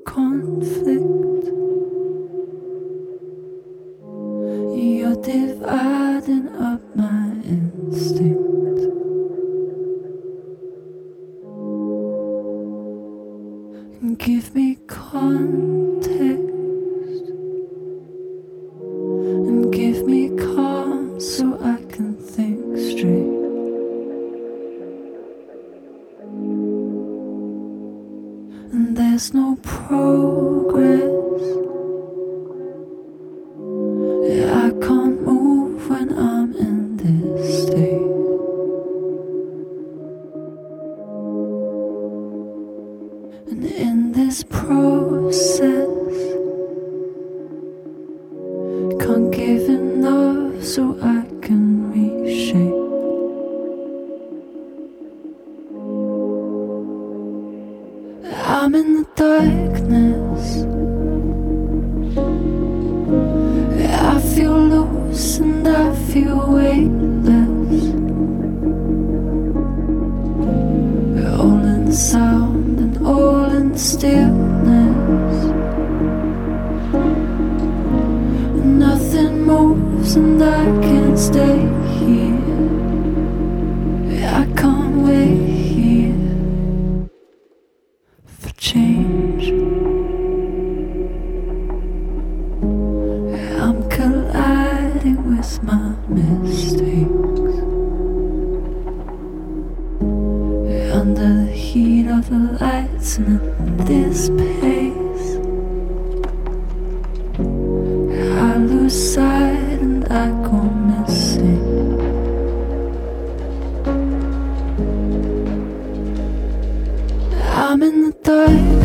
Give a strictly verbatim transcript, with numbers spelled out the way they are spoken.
conflict. You're dividing up my instinct. And give me context. And give me calm so I can think straight. And there's no progress. Yeah, I can't move when I'm in this state. And in this process, can't give enough so I can reshape. I'm in the darkness. I feel loose and I feel weightless. All in the sound and all in the stillness. Nothing moves and I can't stay here. I can't wait here for change. I'm colliding with my mistakes. Under the heat of the lights and at this pace, I lose sight and I go missing. I'm in the dark.